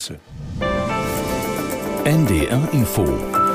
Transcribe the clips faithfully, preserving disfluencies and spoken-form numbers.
N D R Info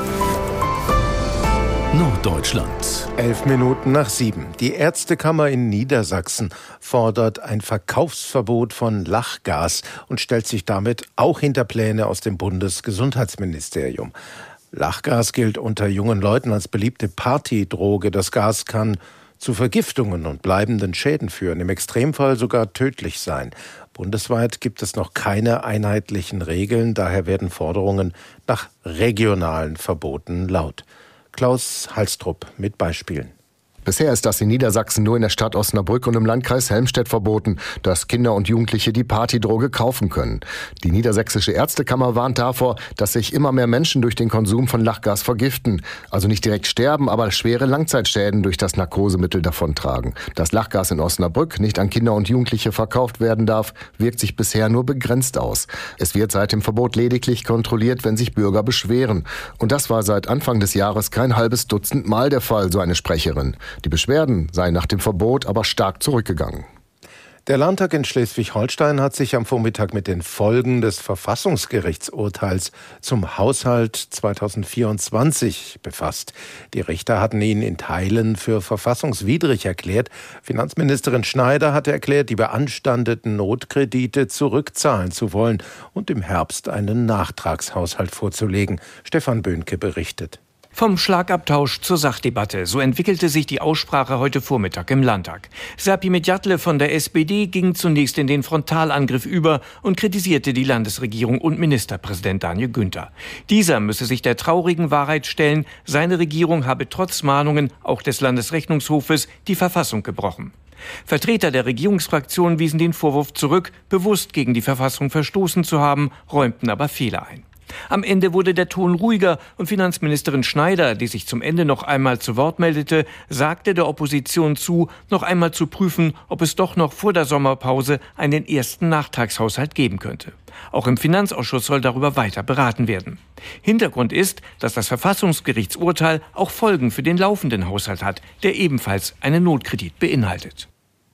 Norddeutschland. Elf Minuten nach sieben. Die Ärztekammer in Niedersachsen fordert ein Verkaufsverbot von Lachgas und stellt sich damit auch hinter Pläne aus dem Bundesgesundheitsministerium. Lachgas gilt unter jungen Leuten als beliebte Partydroge. Das Gas kann zu Vergiftungen und bleibenden Schäden führen, im Extremfall sogar tödlich sein. Bundesweit gibt es noch keine einheitlichen Regeln, daher werden Forderungen nach regionalen Verboten laut. Klaus Halstrup mit Beispielen. Bisher ist das in Niedersachsen nur in der Stadt Osnabrück und im Landkreis Helmstedt verboten, dass Kinder und Jugendliche die Partydroge kaufen können. Die Niedersächsische Ärztekammer warnt davor, dass sich immer mehr Menschen durch den Konsum von Lachgas vergiften. Also nicht direkt sterben, aber schwere Langzeitschäden durch das Narkosemittel davontragen. Dass Lachgas in Osnabrück nicht an Kinder und Jugendliche verkauft werden darf, wirkt sich bisher nur begrenzt aus. Es wird seit dem Verbot lediglich kontrolliert, wenn sich Bürger beschweren. Und das war seit Anfang des Jahres kein halbes Dutzend Mal der Fall, so eine Sprecherin. Die Beschwerden seien nach dem Verbot aber stark zurückgegangen. Der Landtag in Schleswig-Holstein hat sich am Vormittag mit den Folgen des Verfassungsgerichtsurteils zum Haushalt zweitausendvierundzwanzig befasst. Die Richter hatten ihn in Teilen für verfassungswidrig erklärt. Finanzministerin Schneider hatte erklärt, die beanstandeten Notkredite zurückzahlen zu wollen und im Herbst einen Nachtragshaushalt vorzulegen. Stefan Böhnke berichtet. Vom Schlagabtausch zur Sachdebatte. So entwickelte sich die Aussprache heute Vormittag im Landtag. Serpil Medjatle von der S P D ging zunächst in den Frontalangriff über und kritisierte die Landesregierung und Ministerpräsident Daniel Günther. Dieser müsse sich der traurigen Wahrheit stellen, seine Regierung habe trotz Mahnungen auch des Landesrechnungshofes die Verfassung gebrochen. Vertreter der Regierungsfraktion wiesen den Vorwurf zurück, bewusst gegen die Verfassung verstoßen zu haben, räumten aber Fehler ein. Am Ende wurde der Ton ruhiger und Finanzministerin Schneider, die sich zum Ende noch einmal zu Wort meldete, sagte der Opposition zu, noch einmal zu prüfen, ob es doch noch vor der Sommerpause einen ersten Nachtragshaushalt geben könnte. Auch im Finanzausschuss soll darüber weiter beraten werden. Hintergrund ist, dass das Verfassungsgerichtsurteil auch Folgen für den laufenden Haushalt hat, der ebenfalls einen Notkredit beinhaltet.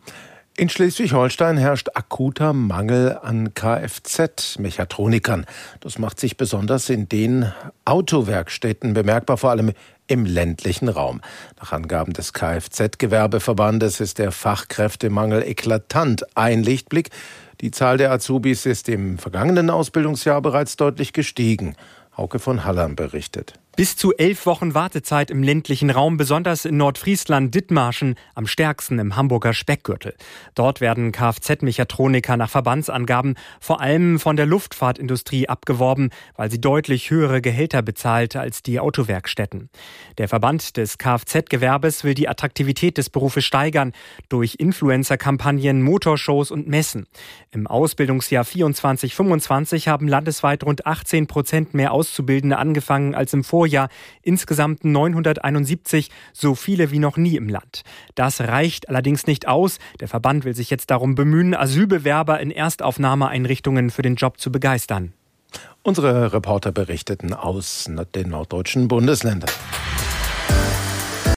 In Schleswig-Holstein herrscht akuter Mangel an Kfz-Mechatronikern. Das macht sich besonders in den Autowerkstätten bemerkbar, vor allem im ländlichen Raum. Nach Angaben des Kfz-Gewerbeverbandes ist der Fachkräftemangel eklatant. Ein Lichtblick: die Zahl der Azubis ist im vergangenen Ausbildungsjahr bereits deutlich gestiegen. Hauke von Hallern berichtet. Bis zu elf Wochen Wartezeit im ländlichen Raum, besonders in Nordfriesland, Dithmarschen, am stärksten im Hamburger Speckgürtel. Dort werden Kfz-Mechatroniker nach Verbandsangaben vor allem von der Luftfahrtindustrie abgeworben, weil sie deutlich höhere Gehälter bezahlt als die Autowerkstätten. Der Verband des Kfz-Gewerbes will die Attraktivität des Berufes steigern durch Influencer-Kampagnen, Motorshows und Messen. Im Ausbildungsjahr vierundzwanzig fünfundzwanzig haben landesweit rund achtzehn Prozent mehr Auszubildende angefangen als im Vorjahr. Insgesamt neunhunderteinundsiebzig, so viele wie noch nie im Land. Das reicht allerdings nicht aus. Der Verband will sich jetzt darum bemühen, Asylbewerber in Erstaufnahmeeinrichtungen für den Job zu begeistern. Unsere Reporter berichteten aus den norddeutschen Bundesländern.